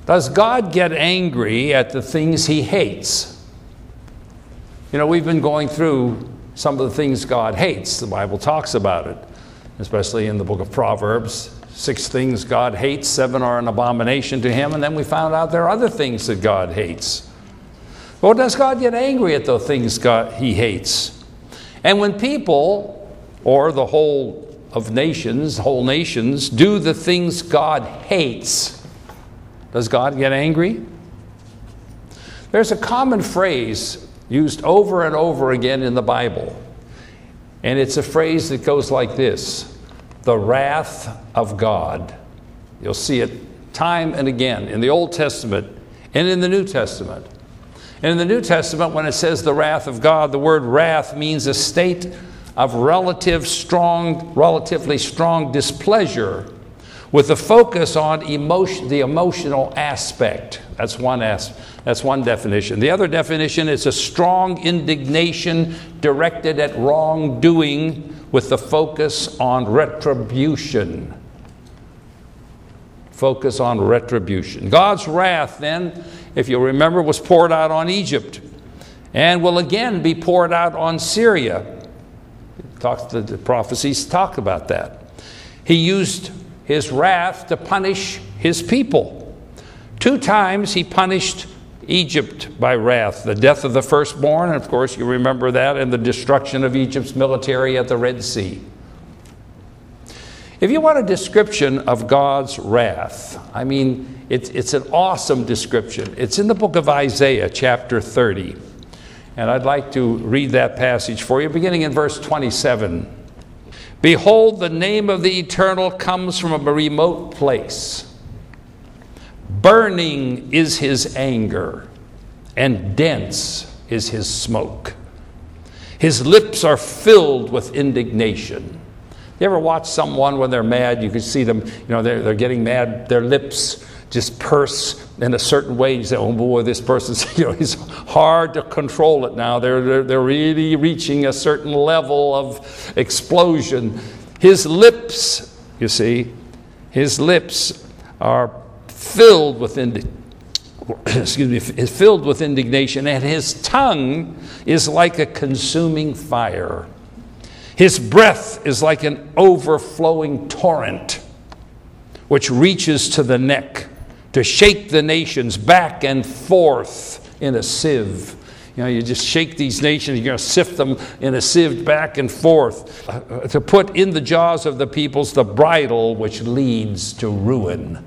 Does God get angry at the things he hates? You know, we've been going through some of the things God hates. The Bible talks about it, especially in the book of Proverbs. 6 things God hates, 7 are an abomination to him, and then we found out there are other things that God hates. Well, does God get angry at those things he hates? And when people, or the whole nations, do the things God hates, does God get angry? There's a common phrase used over and over again in the Bible, and it's a phrase that goes like this: the wrath of God. You'll see it time and again in the Old Testament and in the New Testament. And in the New Testament, when it says the wrath of God, the word wrath means a state of relatively strong displeasure with a focus on the emotional aspect. That's one definition. The other definition is a strong indignation directed at wrongdoing with the focus on retribution. Focus on retribution. God's wrath, then, if you remember, was poured out on Egypt and will again be poured out on Syria. The prophecies talk about that. He used his wrath to punish his people. 2 times he punished Egypt by wrath: the death of the firstborn, and of course you remember that, and the destruction of Egypt's military at the Red Sea. If you want a description of God's wrath, I mean, it's an awesome description. It's in the book of Isaiah, chapter 30. And I'd like to read that passage for you, beginning in verse 27. Behold, the name of the Eternal comes from a remote place. Burning is his anger, and dense is his smoke. His lips are filled with indignation. You ever watch someone when they're mad? You can see them, they're getting mad. Their lips just purse in a certain way. You say, oh boy, this person's, it's hard to control it now. They're really reaching a certain level of explosion. His lips, you see, his lips are filled with filled with indignation, and his tongue is like a consuming fire. His breath is like an overflowing torrent, which reaches to the neck to shake the nations back and forth in a sieve. You just shake these nations, you're going to sift them in a sieve back and forth, to put in the jaws of the peoples the bridle which leads to ruin.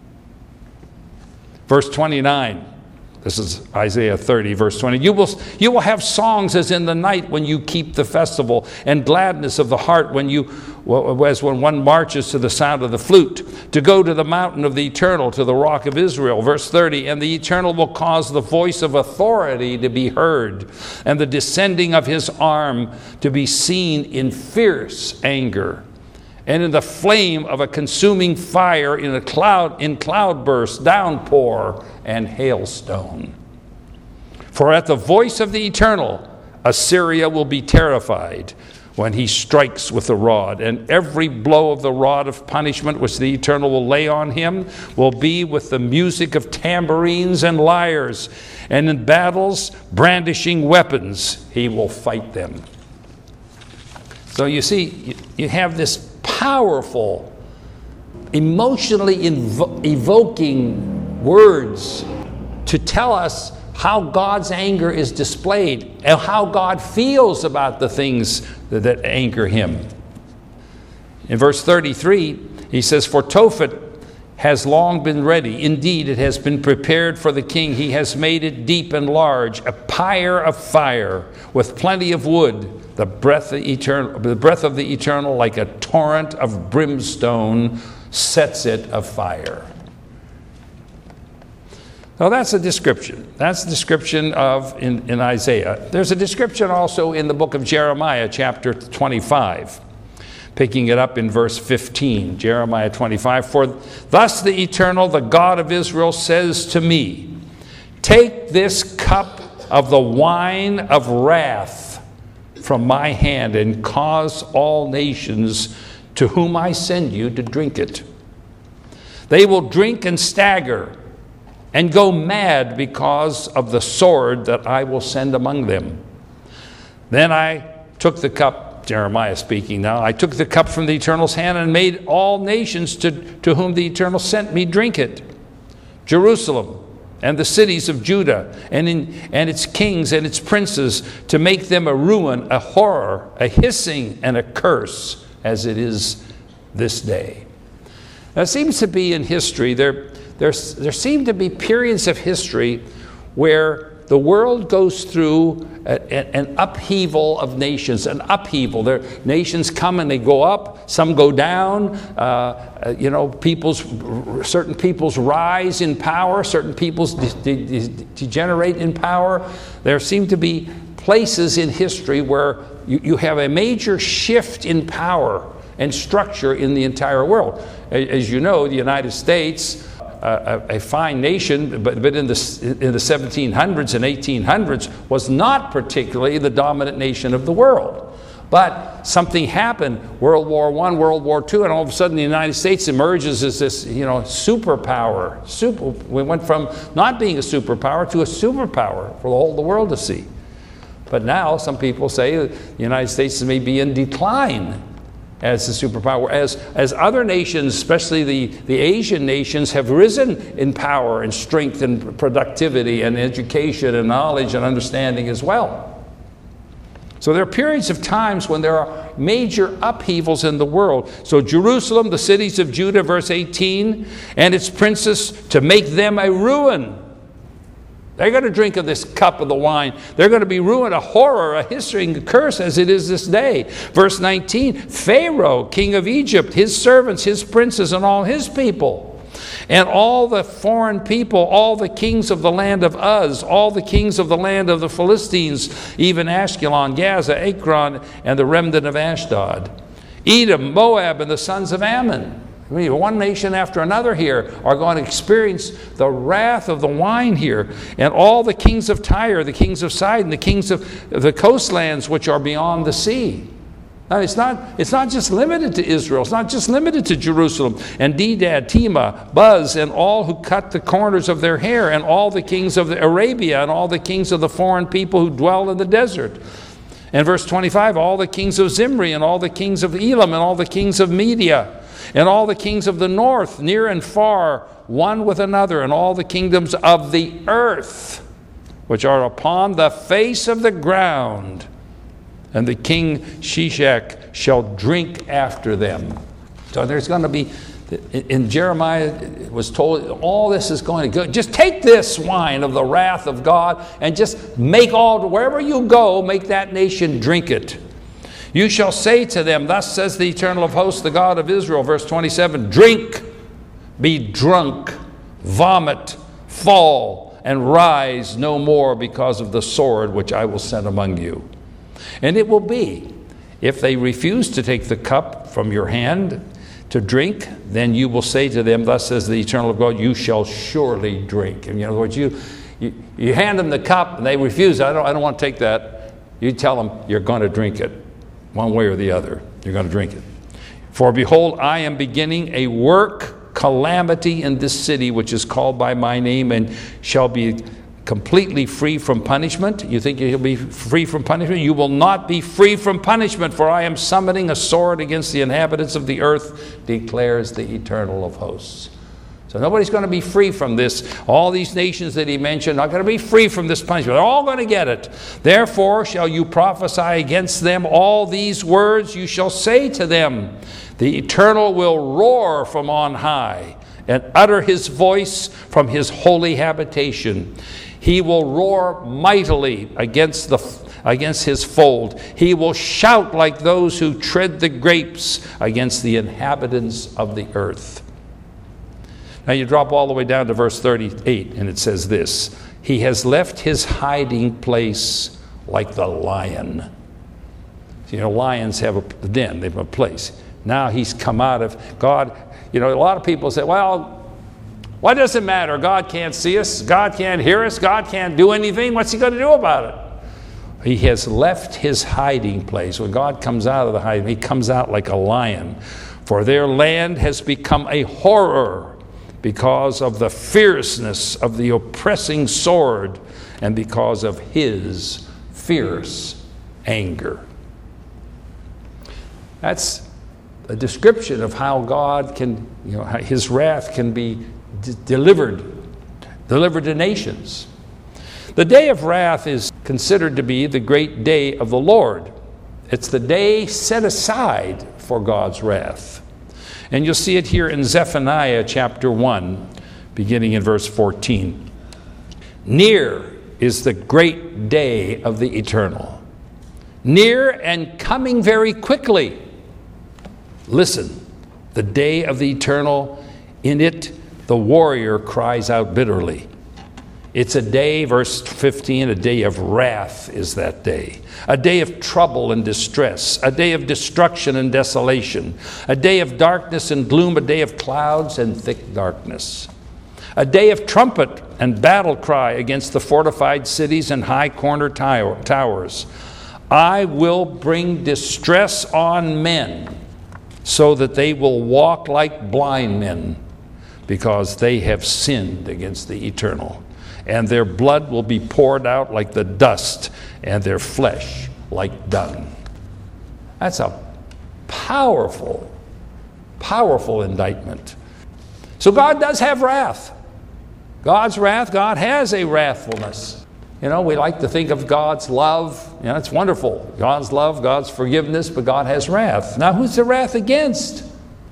Verse 29, this is Isaiah 30, verse 20. You will have songs as in the night when you keep the festival, and gladness of the heart as when one marches to the sound of the flute, to go to the mountain of the Eternal, to the rock of Israel. Verse 30, and the Eternal will cause the voice of authority to be heard, and the descending of his arm to be seen in fierce anger, and in the flame of a consuming fire, in cloudburst, downpour, and hailstone. For at the voice of the Eternal, Assyria will be terrified when he strikes with the rod, and every blow of the rod of punishment which the Eternal will lay on him will be with the music of tambourines and lyres, and in battles, brandishing weapons, he will fight them. So you see, you have this powerful, emotionally evoking words to tell us how God's anger is displayed and how God feels about the things that anger him. In verse 33, he says, for Tophet has long been ready. Indeed, it has been prepared for the king. He has made it deep and large, a pyre of fire with plenty of wood. The breath of the Eternal, like a torrent of brimstone, sets it afire. Now that's a description. That's the description in Isaiah. There's a description also in the book of Jeremiah, chapter 25. Picking it up in verse 15, Jeremiah 25. For thus the Eternal, the God of Israel, says to me, take this cup of the wine of wrath from my hand, and cause all nations to whom I send you to drink it. They will drink and stagger, and go mad because of the sword that I will send among them. Then I took the cup, Jeremiah speaking now, I took the cup from the Eternal's hand and made all nations to whom the Eternal sent me drink it. Jerusalem and the cities of Judah and its kings and its princes, to make them a ruin, a horror, a hissing, and a curse, as it is this day. Now, it seems to be in history, there seem to be periods of history where the world goes through an upheaval of nations, an upheaval. Nations come and they go up, some go down. Certain peoples rise in power, certain peoples degenerate in power. There seem to be places in history where you have a major shift in power and structure in the entire world. As you know, the United States, a fine nation, but in the 1700s and 1800s, was not particularly the dominant nation of the world. But something happened, World War I, World War II, and all of a sudden the United States emerges as this, superpower. We went from not being a superpower to a superpower for all the world to see. But now some people say that the United States may be in decline as a superpower, as other nations, especially the Asian nations, have risen in power and strength and productivity and education and knowledge and understanding as well. So there are periods of times when there are major upheavals in the world. So Jerusalem, the cities of Judah, verse 18, and its princes, to make them a ruin. They're going to drink of this cup of the wine. They're going to be ruined, a horror, a hissing, a curse, as it is this day. Verse 19, Pharaoh, king of Egypt, his servants, his princes, and all his people, and all the foreign people, all the kings of the land of Uz, all the kings of the land of the Philistines, even Ashkelon, Gaza, Ekron, and the remnant of Ashdod, Edom, Moab, and the sons of Ammon. I mean, one nation after another here are going to experience the wrath of the wine here. And all the kings of Tyre, the kings of Sidon, the kings of the coastlands which are beyond the sea. Now, it's not just limited to Israel. It's not just limited to Jerusalem. And Dedad, Tema, Buz, and all who cut the corners of their hair, and all the kings of Arabia, and all the kings of the foreign people who dwell in the desert. And verse 25, all the kings of Zimri, and all the kings of Elam, and all the kings of Media, and all the kings of the north, near and far, one with another, and all the kingdoms of the earth, which are upon the face of the ground. And the king Shishak shall drink after them. So there's going to be, in Jeremiah was told, all this is going to go. Just take this wine of the wrath of God and just make wherever you go, make that nation drink it. You shall say to them, thus says the Eternal of hosts, the God of Israel, verse 27, drink, be drunk, vomit, fall, and rise no more because of the sword which I will send among you. And it will be, if they refuse to take the cup from your hand to drink, then you will say to them, thus says the Eternal of God, you shall surely drink. In other words, you hand them the cup and they refuse. I don't want to take that. You tell them you're going to drink it. One way or the other, you're going to drink it. For behold, I am beginning a calamity in this city, which is called by my name, and shall be completely free from punishment. You think you'll be free from punishment? You will not be free from punishment, for I am summoning a sword against the inhabitants of the earth, declares the Eternal of hosts. So nobody's going to be free from this. All these nations that he mentioned are not going to be free from this punishment. They're all going to get it. Therefore shall you prophesy against them all these words. You shall say to them, the Eternal will roar from on high and utter his voice from his holy habitation. He will roar mightily against his fold. He will shout like those who tread the grapes against the inhabitants of the earth. Now you drop all the way down to verse 38, and it says this, he has left his hiding place like the lion. Lions have a den, they have a place. Now he's come out of God. A lot of people say, well, what does it matter? God can't see us. God can't hear us. God can't do anything. What's he going to do about it? He has left his hiding place. When God comes out of the hiding, he comes out like a lion. For their land has become a horror, because of the fierceness of the oppressing sword and because of his fierce anger. That's a description of how God can, his wrath can be delivered to nations. The day of wrath is considered to be the great day of the Lord. It's the day set aside for God's wrath. And you'll see it here in Zephaniah chapter 1, beginning in verse 14. Near is the great day of the eternal, near and coming very quickly. Listen, the day of the eternal, in it the warrior cries out bitterly. It's a day, verse 15, a day of wrath is that day. A day of trouble and distress, a day of destruction and desolation, a day of darkness and gloom, a day of clouds and thick darkness. A day of trumpet and battle cry against the fortified cities and high corner towers. I will bring distress on men, so that they will walk like blind men, because they have sinned against the eternal. And their blood will be poured out like the dust, and their flesh like dung. That's a powerful, powerful indictment. So God does have wrath. God's wrath, God has a wrathfulness. We like to think of God's love. It's wonderful. God's love, God's forgiveness, but God has wrath. Now, who's the wrath against?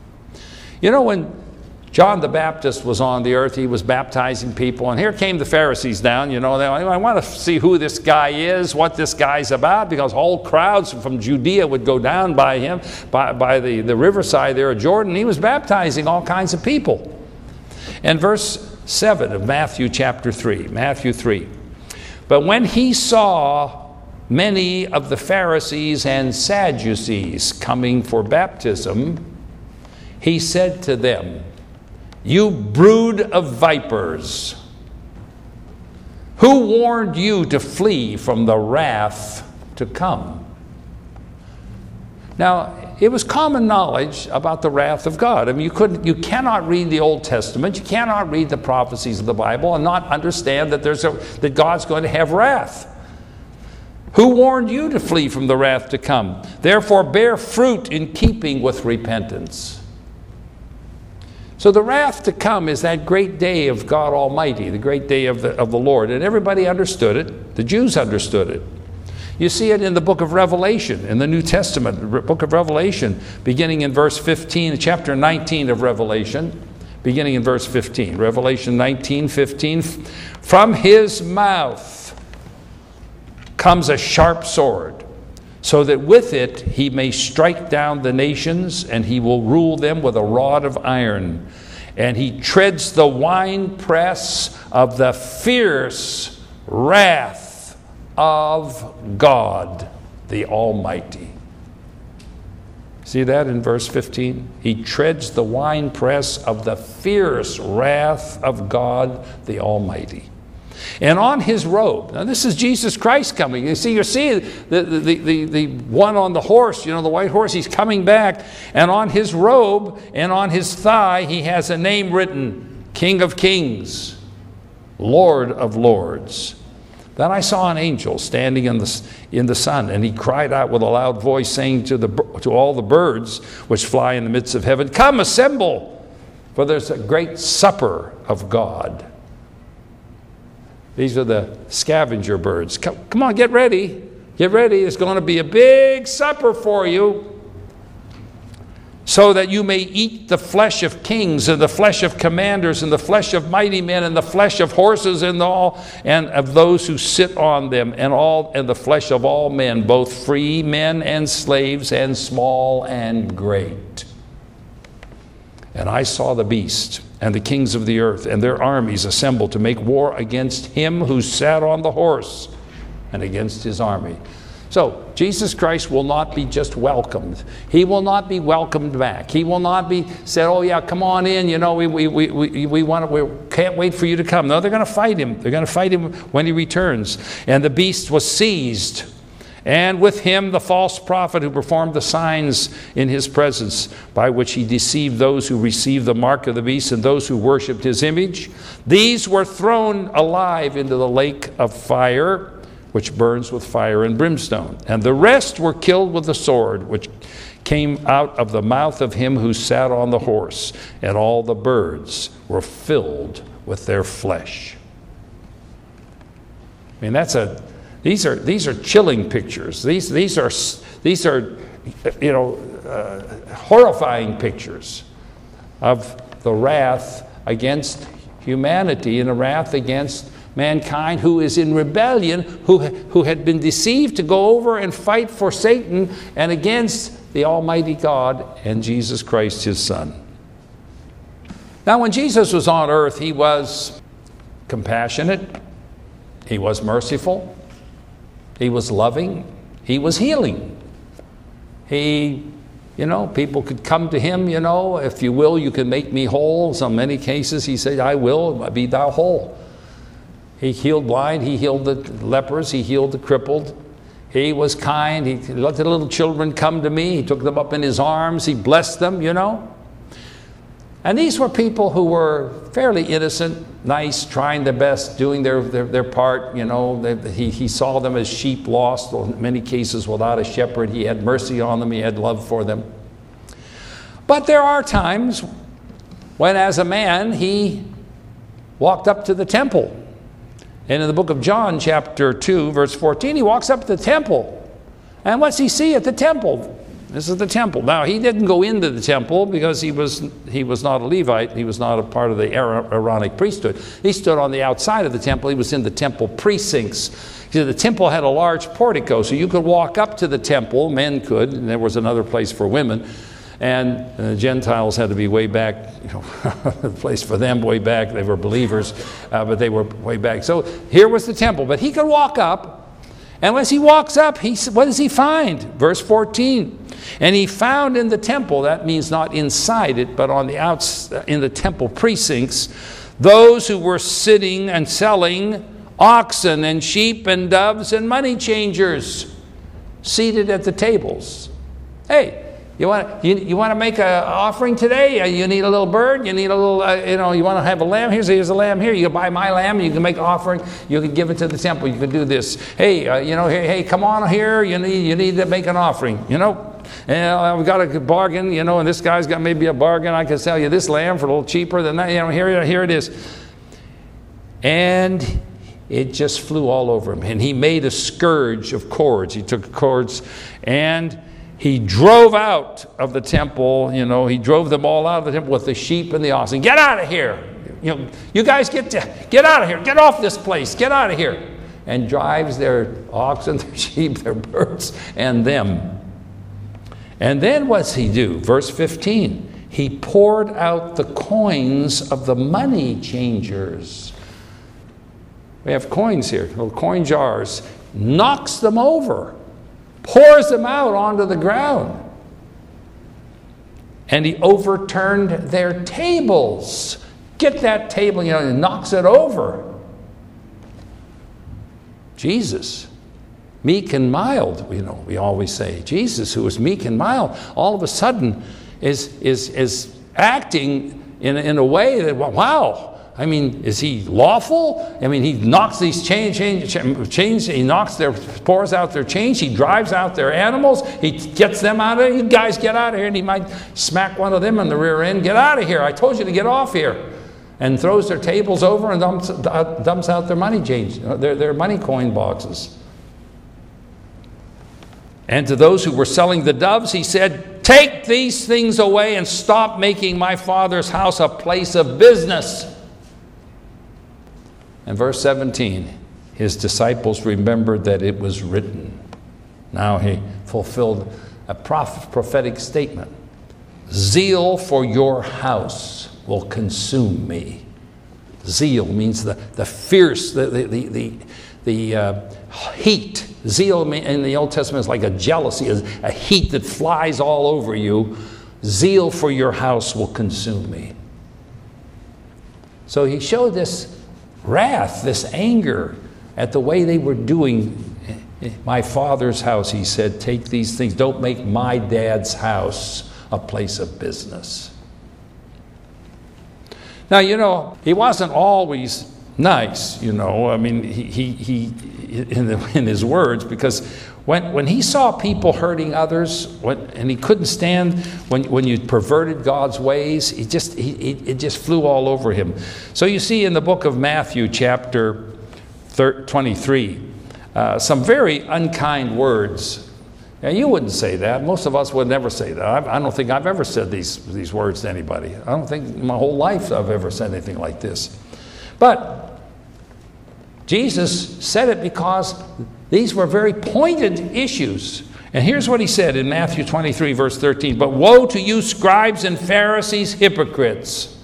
When John the Baptist was on the earth, he was baptizing people, and here came the Pharisees down. I want to see who this guy is, what this guy's about, because whole crowds from Judea would go down by him, by the riverside there of Jordan. He was baptizing all kinds of people. And verse 7 of Matthew chapter 3, Matthew 3. But when he saw many of the Pharisees and Sadducees coming for baptism, he said to them, "You brood of vipers, who warned you to flee from the wrath to come?" Now, it was common knowledge about the wrath of God. You cannot read the Old Testament, you cannot read the prophecies of the Bible and not understand that that God's going to have wrath. Who warned you to flee from the wrath to come? Therefore bear fruit in keeping with repentance. So the wrath to come is that great day of God Almighty, the great day of the Lord. And everybody understood it. The Jews understood it. You see it in the book of Revelation, in the New Testament, the book of Revelation, beginning in verse 15, chapter 19 of Revelation, beginning in verse 15. Revelation 19:15. From his mouth comes a sharp sword, so that with it he may strike down the nations, and he will rule them with a rod of iron. And he treads the winepress of the fierce wrath of God the Almighty. See that in verse 15? He treads the winepress of the fierce wrath of God the Almighty. And on his robe, now this is Jesus Christ coming. You see the one on the horse, the white horse, he's coming back. And on his robe and on his thigh, he has a name written, King of Kings, Lord of Lords. Then I saw an angel standing in the sun, and he cried out with a loud voice, saying to all the birds which fly in the midst of heaven, "Come, assemble, for there's a great supper of God." These are the scavenger birds. Come on, get ready. Get ready. There's going to be a big supper for you, so that you may eat the flesh of kings and the flesh of commanders and the flesh of mighty men and the flesh of horses and of those who sit on them and the flesh of all men, both free men and slaves and small and great. And I saw the beast and the kings of the earth and their armies assembled to make war against him who sat on the horse and against his army. So Jesus Christ will not be just welcomed. He will not be welcomed back. He will not be said, "Oh yeah, come on in. We can't wait for you to come." No, they're going to fight him. They're going to fight him when he returns. And the beast was seized, and with him the false prophet who performed the signs in his presence, by which he deceived those who received the mark of the beast and those who worshipped his image. These were thrown alive into the lake of fire, which burns with fire and brimstone. And the rest were killed with the sword, which came out of the mouth of him who sat on the horse, and all the birds were filled with their flesh. I mean, these are chilling pictures. These are horrifying pictures of the wrath against humanity and the wrath against mankind who is in rebellion, who had been deceived to go over and fight for Satan and against the Almighty God and Jesus Christ, his Son. Now, when Jesus was on earth, he was compassionate, he was merciful, he was loving, he was healing. People could come to him, if you will, you can make me whole. So many cases he said, I will, be thou whole. He healed blind, he healed the lepers, he healed the crippled. He was kind, he let the little children come to me, he took them up in his arms, he blessed them, And these were people who were fairly innocent, nice, trying their best, doing their part, He saw them as sheep lost, in many cases without a shepherd. He had mercy on them, he had love for them. But there are times when, as a man, he walked up to the temple. And in the book of John, chapter 2, verse 14, he walks up to the temple. And what's he see at the temple? This is the temple. Now, he didn't go into the temple because he was not a Levite. He was not a part of the Aaronic priesthood. He stood on the outside of the temple. He was in the temple precincts. See, the temple had a large portico, so you could walk up to the temple. Men could, and there was another place for women. And the Gentiles had to be way back, the place for them way back. They were believers, but they were way back. So here was the temple. But he could walk up, and as he walks up, what does he find? Verse 14. And he found in the temple, that means not inside it, but on the outside, in the temple precincts, those who were sitting and selling oxen and sheep and doves and money changers, seated at the tables. Hey, you want to make an offering today? You need a little bird? You need a little, you want to have a lamb? Here's a lamb here. You can buy my lamb. You can make an offering. You can give it to the temple. You can do this. Hey, hey, come on here. You need to make an offering, And we've got a bargain, and this guy's got maybe a bargain. I can sell you this lamb for a little cheaper than that. Here it is. And it just flew all over him. And he made a scourge of cords. He took cords and he drove out of the temple, he drove them all out of the temple with the sheep and the oxen. Get out of here. You guys get out of here. Get off this place. Get out of here. And drives their oxen, their sheep, their birds, and them. And then what's he do? Verse 15. He poured out the coins of the money changers. We have coins here, little coin jars. Knocks them over. Pours them out onto the ground. And he overturned their tables. Get that table, and knocks it over. Jesus, meek and mild, we always say. Jesus, who was meek and mild, all of a sudden is acting in a way that, wow. I mean, is he lawful? I mean, he knocks these chains, he pours out their chains, he drives out their animals, he gets them out of here. You guys get out of here. And he might smack one of them on the rear end. Get out of here. I told you to get off here. And throws their tables over and dumps out their money change, their money coin boxes. And to those who were selling the doves, he said, take these things away and stop making my Father's house a place of business. And verse 17, his disciples remembered that it was written. Now he fulfilled a prophetic statement. Zeal for your house will consume me. Zeal means the fierce, the heat. Zeal in the Old Testament is like a jealousy, a heat that flies all over you. Zeal for your house will consume me. So he showed this wrath, this anger at the way they were doing My Father's house, he said, take these things. Don't make my dad's house a place of business. Now, he wasn't always nice, I mean, he in his words, because when he saw people hurting others, and he couldn't stand when you perverted God's ways, it just flew all over him. So you see in the book of Matthew, chapter 23, some very unkind words. Now, you wouldn't say that. Most of us would never say that. I don't think I've ever said these words to anybody. I don't think in my whole life I've ever said anything like this. But Jesus said it because these were very pointed issues. And here's what he said in Matthew 23, verse 13. But woe to you, scribes and Pharisees, hypocrites.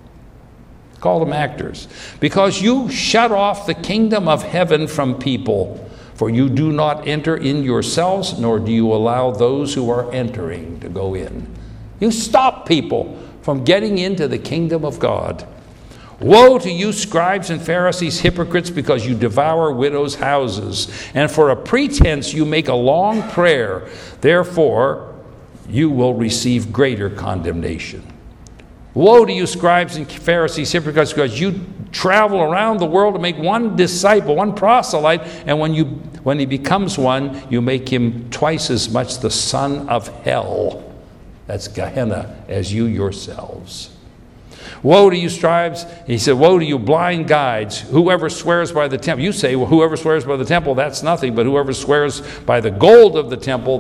Call them actors. Because you shut off the kingdom of heaven from people. For you do not enter in yourselves, nor do you allow those who are entering to go in. You stop people from getting into the kingdom of God. Woe to you, scribes and Pharisees, hypocrites, because you devour widows' houses, and for a pretense you make a long prayer. Therefore, you will receive greater condemnation. Woe to you, scribes and Pharisees, hypocrites, because you travel around the world to make one disciple, one proselyte, and when he becomes one, you make him twice as much the son of hell, that's Gehenna, as you yourselves. Woe to you, scribes. He said, woe to you, blind guides, whoever swears by the temple. You say, well, whoever swears by the temple, that's nothing, but whoever swears by the gold of the temple,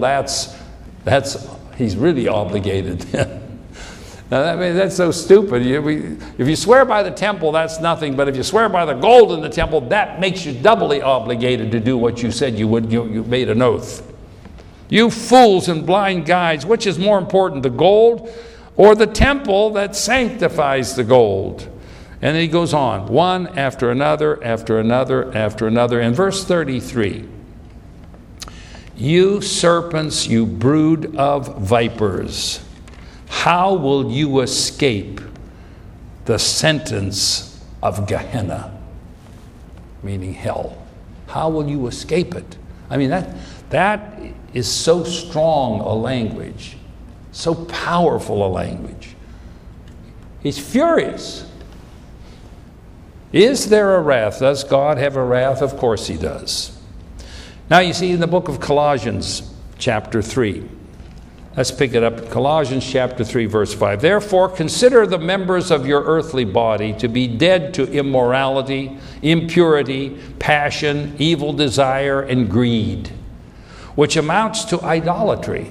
he's really obligated. Now, that's so stupid. If you swear by the temple, that's nothing. But if you swear by the gold in the temple, that makes you doubly obligated to do what you said you would. You made an oath. You fools and blind guides, which is more important, the gold or the temple that sanctifies the gold? And then he goes on, one after another, after another, after another. In verse 33, you serpents, you brood of vipers, how will you escape the sentence of Gehenna, meaning hell? How will you escape it? I mean, that is so strong a language, so powerful a language. He's furious. Is there a wrath? Does God have a wrath? Of course he does. Now you see in the book of Colossians, chapter 3, let's pick it up. Colossians chapter 3, verse 5. Therefore, consider the members of your earthly body to be dead to immorality, impurity, passion, evil desire, and greed, which amounts to idolatry.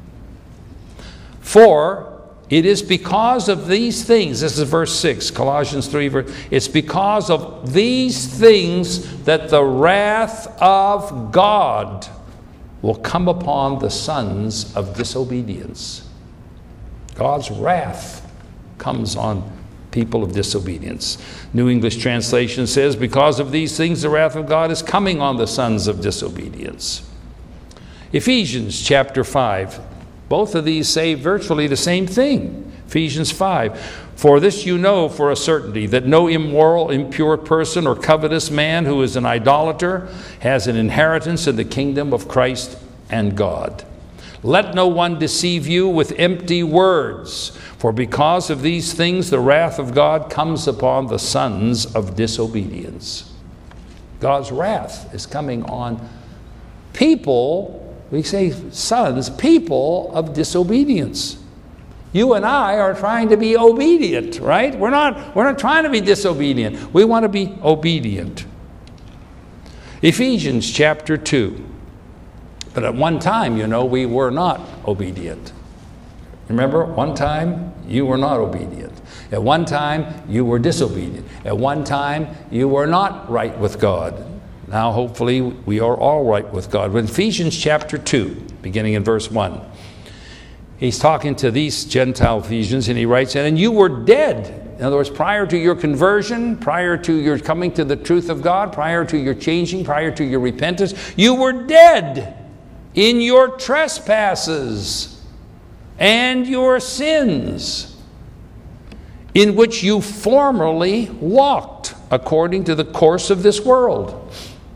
For it is because of these things, this is verse 6, Colossians 3, it's because of these things that the wrath of God will come upon the sons of disobedience. God's wrath comes on people of disobedience. New English Translation says, because of these things the wrath of God is coming on the sons of disobedience. Ephesians chapter 5, both of these say virtually the same thing. Ephesians 5, for this you know for a certainty, that no immoral, impure person or covetous man who is an idolater has an inheritance in the kingdom of Christ and God. Let no one deceive you with empty words, for because of these things the wrath of God comes upon the sons of disobedience. God's wrath is coming on people, we say sons, people of disobedience. You and I are trying to be obedient, right? We're not trying to be disobedient. We want to be obedient. Ephesians chapter 2. But at one time, we were not obedient. Remember, one time you were not obedient. At one time you were disobedient. At one time you were not right with God. Now hopefully we are all right with God. But Ephesians chapter 2, beginning in verse 1, he's talking to these Gentile Ephesians, and he writes, and you were dead. In other words, prior to your conversion, prior to your coming to the truth of God, prior to your changing, prior to your repentance, you were dead in your trespasses and your sins, in which you formerly walked according to the course of this world.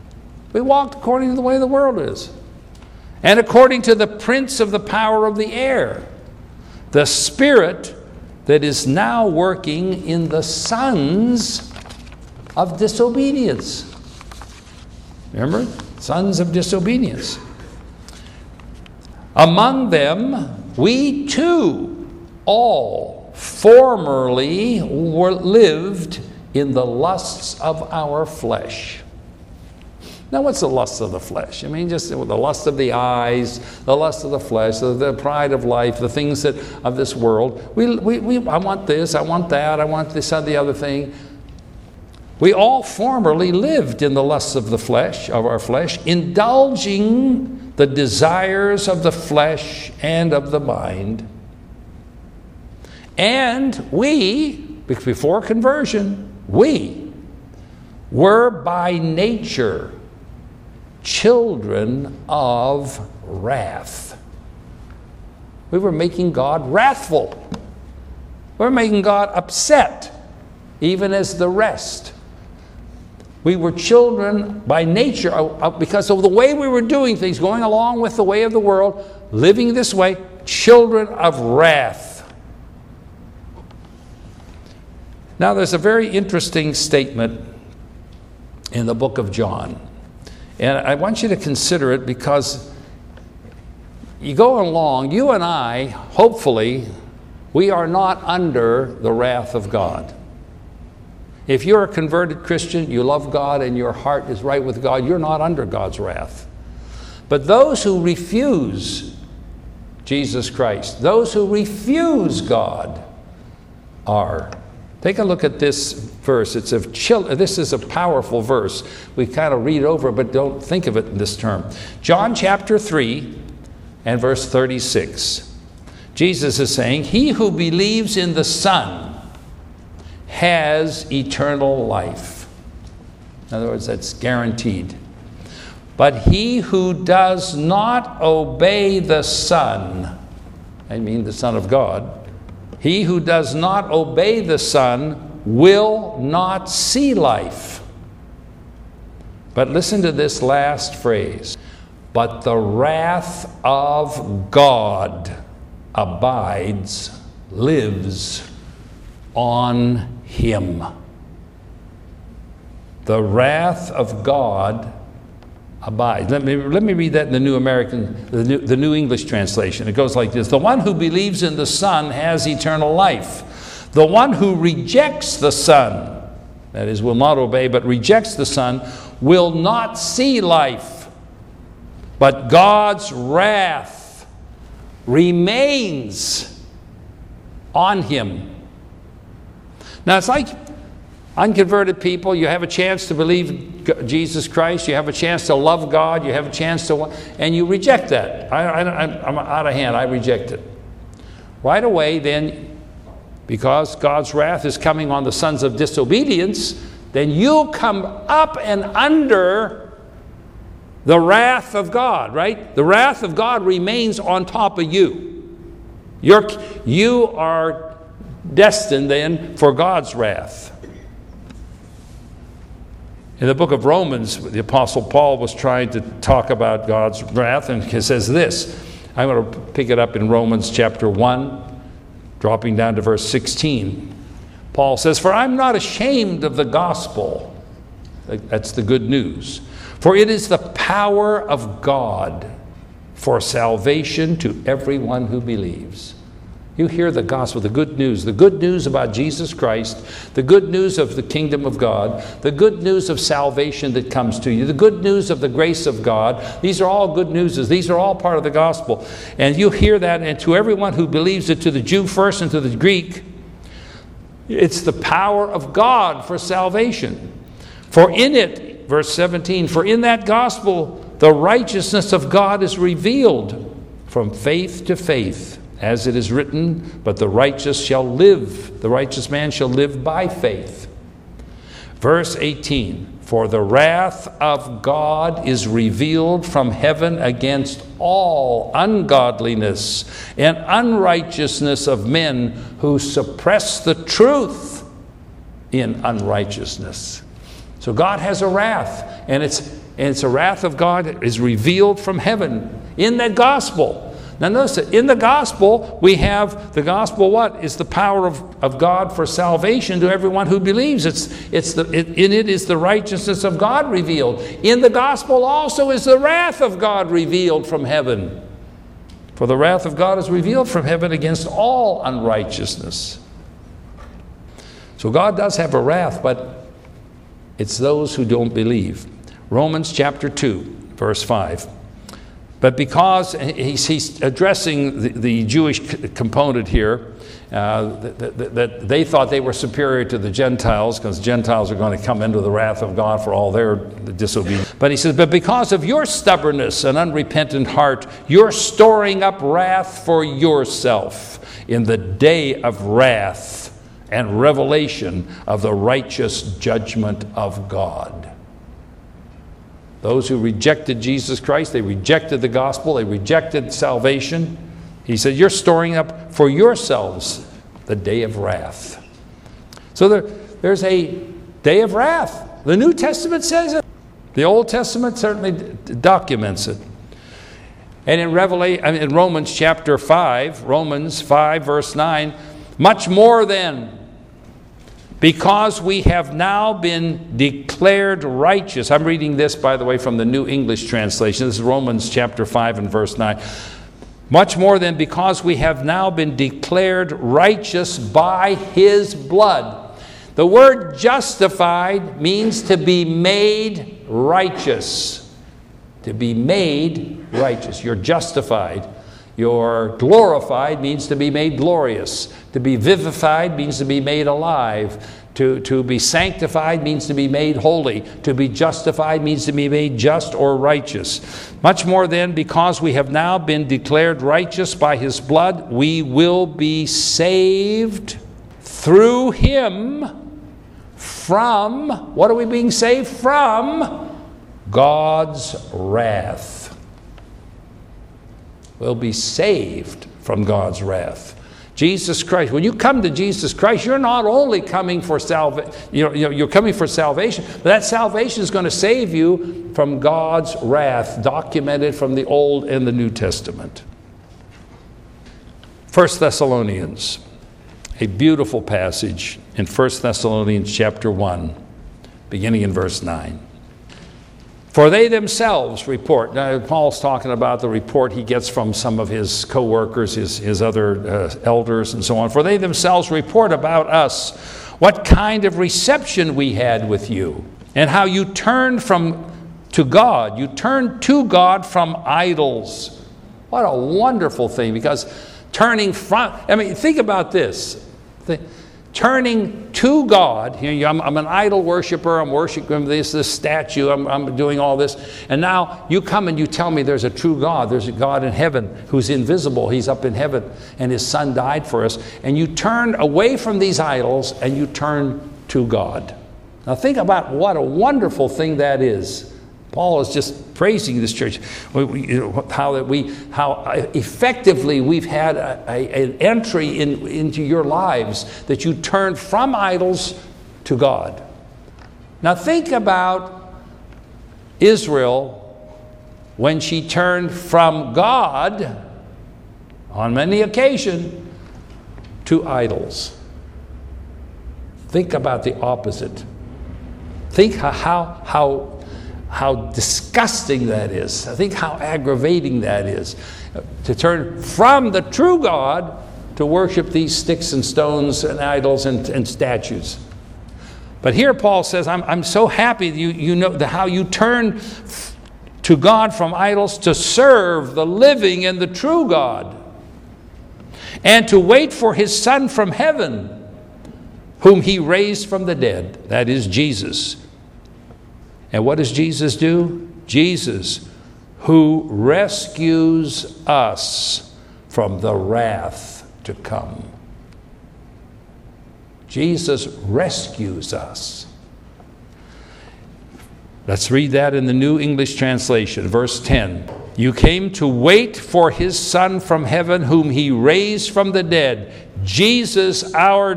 We walked according to the way the world is. And according to the prince of the power of the air, the spirit that is now working in the sons of disobedience. Remember? Sons of disobedience. Among them, we too all formerly lived in the lusts of our flesh. Now, what's the lust of the flesh? I mean, just the lust of the eyes, the lust of the flesh, the pride of life, the things of this world. I want this, I want that, I want this, the other thing. We all formerly lived in the lusts of the flesh, of our flesh, indulging the desires of the flesh and of the mind. And we, before conversion, we were by nature children of wrath. We were making God wrathful. We were making God upset, even as the rest. We were children by nature because of the way we were doing things, going along with the way of the world, living this way, children of wrath. Now, there's a very interesting statement in the book of John. And I want you to consider it because you go along, you and I, hopefully, we are not under the wrath of God. If you're a converted Christian, you love God and your heart is right with God, you're not under God's wrath. But those who refuse Jesus Christ, those who refuse God are. Take a look at this verse. This is a powerful verse. We kind of read over, but don't think of it in this term. John chapter 3 and verse 36. Jesus is saying, "He who believes in the Son has eternal life." In other words, that's guaranteed. "But he who does not obey the Son," I mean the Son of God, "he who does not obey the Son will not see life." But listen to this last phrase. "But the wrath of God lives on him." The wrath of God abides. Let me read that in the the New English translation. It goes like this: "The one who believes in the Son has eternal life. The one who rejects the Son," that is, will not obey, but rejects the Son, "will not see life, but God's wrath remains on him." Now, it's like unconverted people. You have a chance to believe Jesus Christ. You have a chance to love God. You have a chance to, and you reject that. I'm out of hand. I reject it. Right away, then, because God's wrath is coming on the sons of disobedience, then you come up and under the wrath of God, right? The wrath of God remains on top of you. You are destined then for God's wrath. In the book of Romans, the Apostle Paul was trying to talk about God's wrath, and he says this. I'm going to pick it up in Romans chapter 1, dropping down to verse 16. Paul says, "For I'm not ashamed of the gospel." That's the good news. "For it is the power of God for salvation to everyone who believes." You hear the gospel, the good news about Jesus Christ, the good news of the kingdom of God, the good news of salvation that comes to you, the good news of the grace of God. These are all good news. These are all part of the gospel. And you hear that, and to everyone who believes it, to the Jew first and to the Greek, it's the power of God for salvation. "For in it," verse 17, "for in that gospel the righteousness of God is revealed from faith to faith. As it is written, but the righteous man shall live by faith." Verse 18, "For the wrath of God is revealed from heaven against all ungodliness and unrighteousness of men who suppress the truth in unrighteousness." So God has a wrath, and and it's the wrath of God is revealed from heaven in that gospel. Now notice that in the gospel, we have the gospel what? Is the power of God for salvation to everyone who believes. In it is the righteousness of God revealed. In the gospel also is the wrath of God revealed from heaven. For the wrath of God is revealed from heaven against all unrighteousness. So God does have a wrath, but it's those who don't believe. Romans chapter 2, verse 5. But because he's addressing the Jewish component here, that they thought they were superior to the Gentiles because Gentiles are going to come into the wrath of God for all their disobedience. But he says, but because of your stubbornness and unrepentant heart, you're storing up wrath for yourself in the day of wrath and revelation of the righteous judgment of God. Those who rejected Jesus Christ, they rejected the gospel, they rejected salvation. He said, you're storing up for yourselves the day of wrath. So there's a day of wrath. The New Testament says it. The Old Testament certainly documents it. And in Romans chapter 5, Romans 5 verse 9, much more than, because we have now been declared righteous. I'm reading this, by the way, from the New English Translation. This is Romans chapter 5 and verse 9. Much more than because we have now been declared righteous by His blood. The word justified means to be made righteous. To be made righteous. You're justified. You're glorified means to be made glorious. To be vivified means to be made alive. To be sanctified means to be made holy. To be justified means to be made just or righteous. Much more then, because we have now been declared righteous by His blood, we will be saved through Him from, what are we being saved from? God's wrath. We'll be saved from God's wrath. Jesus Christ. When you come to Jesus Christ, you're not only coming for salvation, you're coming for salvation, but that salvation is going to save you from God's wrath, documented from the Old and the New Testament. 1 Thessalonians, a beautiful passage in 1 Thessalonians chapter 1, beginning in verse 9. For they themselves report. Now, Paul's talking about the report he gets from some of his co-workers, his other elders and so on. For they themselves report about us what kind of reception we had with you and how you turned to God. You turned to God from idols. What a wonderful thing, because turning from, think about this. Turning to God, I'm an idol worshiper, I'm worshiping this statue, I'm doing all this, and now you come and you tell me there's a true God, there's a God in heaven who's invisible, He's up in heaven, and His Son died for us, and you turn away from these idols and you turn to God. Now think about what a wonderful thing that is. Paul is just praising this church, how effectively we've had an entry into your lives, that you turn from idols to God. Now think about Israel when she turned from God on many occasions to idols. Think about the opposite. Think how disgusting that is. I think how aggravating that is. To turn from the true God to worship these sticks and stones and idols and statues. But here Paul says, I'm so happy you know how you turn to God from idols to serve the living and the true God, and to wait for His Son from heaven, whom He raised from the dead. That is Jesus. And what does Jesus do? Jesus, who rescues us from the wrath to come. Jesus rescues us. Let's read that in the New English Translation, verse 10. You came to wait for His Son from heaven, whom He raised from the dead, Jesus, our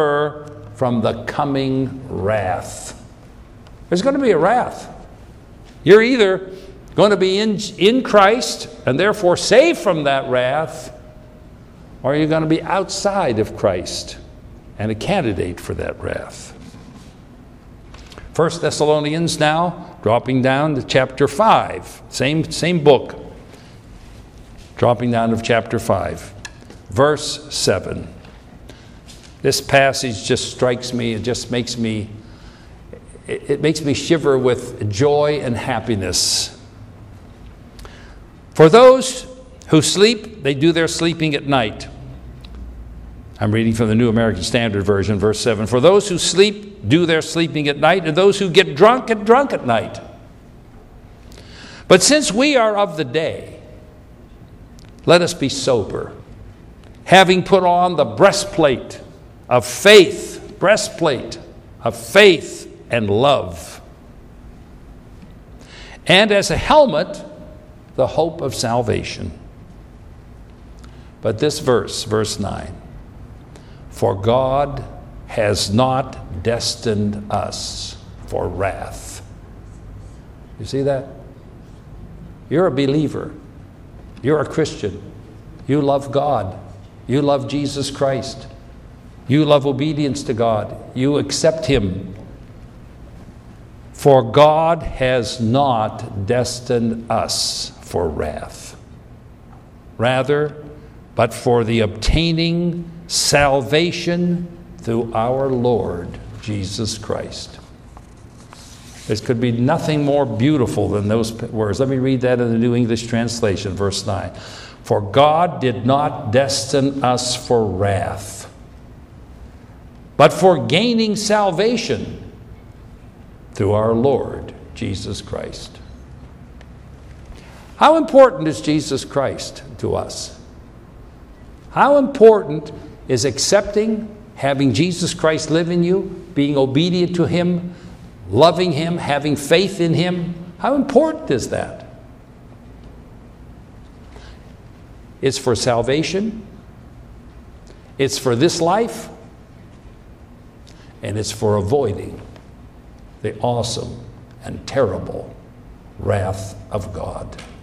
deliverer from the coming wrath. There's going to be a wrath. You're either going to be in Christ and therefore saved from that wrath, or you're going to be outside of Christ and a candidate for that wrath. 1 Thessalonians now, dropping down to chapter 5. Same book. Dropping down to chapter 5. Verse 7. This passage just strikes me, it makes me shiver with joy and happiness. For those who sleep, they do their sleeping at night. I'm reading from the New American Standard Version, verse 7. For those who sleep, do their sleeping at night, and those who get drunk at night. But since we are of the day, let us be sober, having put on the breastplate of faith and love, and as a helmet, the hope of salvation. But this verse 9, for God has not destined us for wrath. You see that? You're a believer. You're a Christian. You love God. You love Jesus Christ. You love obedience to God. You accept Him. For God has not destined us for wrath. Rather, but for the obtaining salvation through our Lord Jesus Christ. There could be nothing more beautiful than those words. Let me read that in the New English Translation, verse 9. For God did not destine us for wrath, but for gaining salvation through our Lord Jesus Christ. How important is Jesus Christ to us? How important is accepting, having Jesus Christ live in you, being obedient to Him, loving Him, having faith in Him? How important is that? It's for salvation, it's for this life, and it's for avoiding the awesome and terrible wrath of God.